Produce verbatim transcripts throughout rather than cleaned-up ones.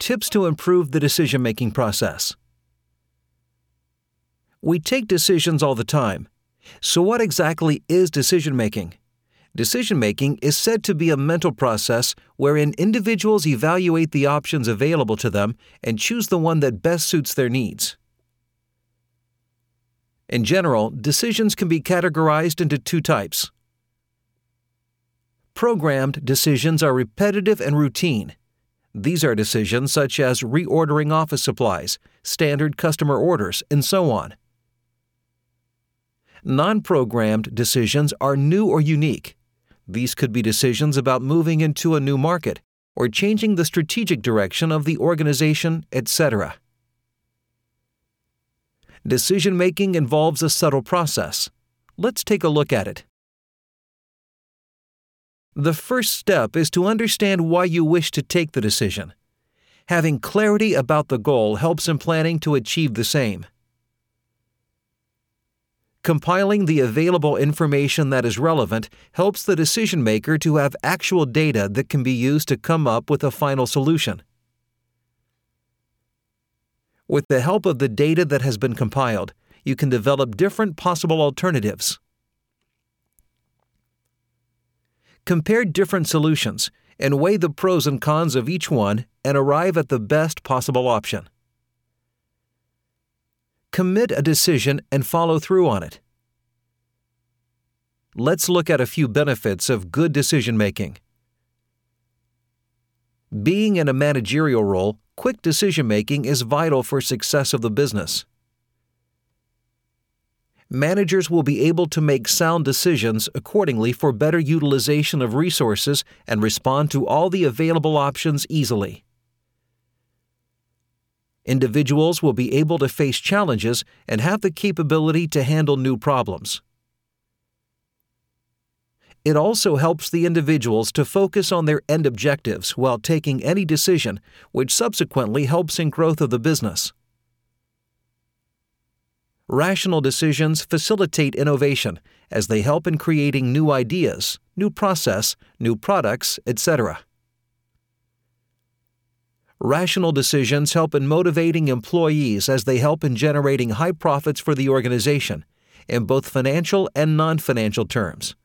Tips to improve the decision-making process. We take decisions all the time. So what exactly is decision-making? Decision-making is said to be a mental process wherein individuals evaluate the options available to them and choose the one that best suits their needs. In general, decisions can be categorized into two types. Programmed decisions are repetitive and routine. These are decisions such as reordering office supplies, standard customer orders, and so on. Non-programmed decisions are new or unique. These could be decisions about moving into a new market or changing the strategic direction of the organization, et cetera. Decision-making involves a subtle process. Let's take a look at it. The first step is to understand why you wish to take the decision. Having clarity about the goal helps in planning to achieve the same. Compiling the available information that is relevant helps the decision maker to have actual data that can be used to come up with a final solution. With the help of the data that has been compiled, you can develop different possible alternatives. Compare different solutions and weigh the pros and cons of each one and arrive at the best possible option. Commit a decision and follow through on it. Let's look at a few benefits of good decision-making. Being in a managerial role, quick decision-making is vital for success of the business. Managers will be able to make sound decisions accordingly for better utilization of resources and respond to all the available options easily. Individuals will be able to face challenges and have the capability to handle new problems. It also helps the individuals to focus on their end objectives while taking any decision, which subsequently helps in growth of the business. Rational decisions facilitate innovation as they help in creating new ideas, new process, new products, et cetera. Rational decisions help in motivating employees as they help in generating high profits for the organization, in both financial and non-financial terms.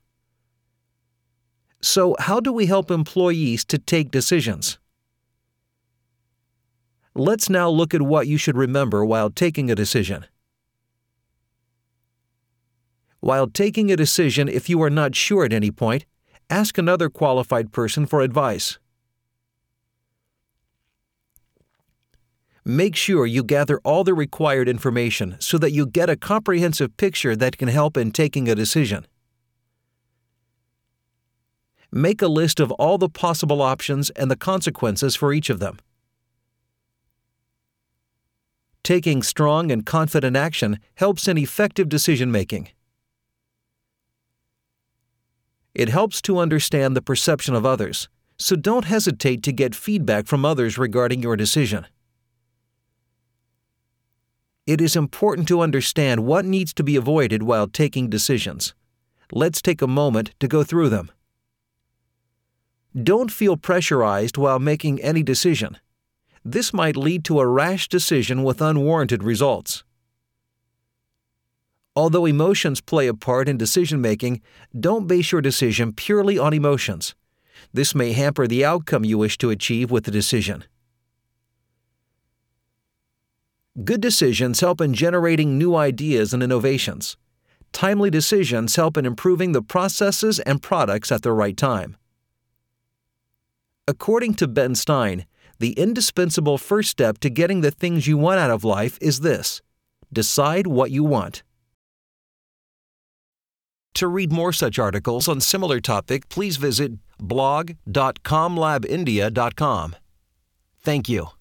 So, how do we help employees to take decisions? Let's now look at what you should remember while taking a decision. While taking a decision, if you are not sure at any point, ask another qualified person for advice. Make sure you gather all the required information so that you get a comprehensive picture that can help in taking a decision. Make a list of all the possible options and the consequences for each of them. Taking strong and confident action helps in effective decision-making. It helps to understand the perception of others, so don't hesitate to get feedback from others regarding your decision. It is important to understand what needs to be avoided while taking decisions. Let's take a moment to go through them. Don't feel pressurized while making any decision. This might lead to a rash decision with unwarranted results. Although emotions play a part in decision-making, don't base your decision purely on emotions. This may hamper the outcome you wish to achieve with the decision. Good decisions help in generating new ideas and innovations. Timely decisions help in improving the processes and products at the right time. According to Ben Stein, the indispensable first step to getting the things you want out of life is this: decide what you want. To read more such articles on similar topic, please visit blog dot com lab india dot com. Thank you.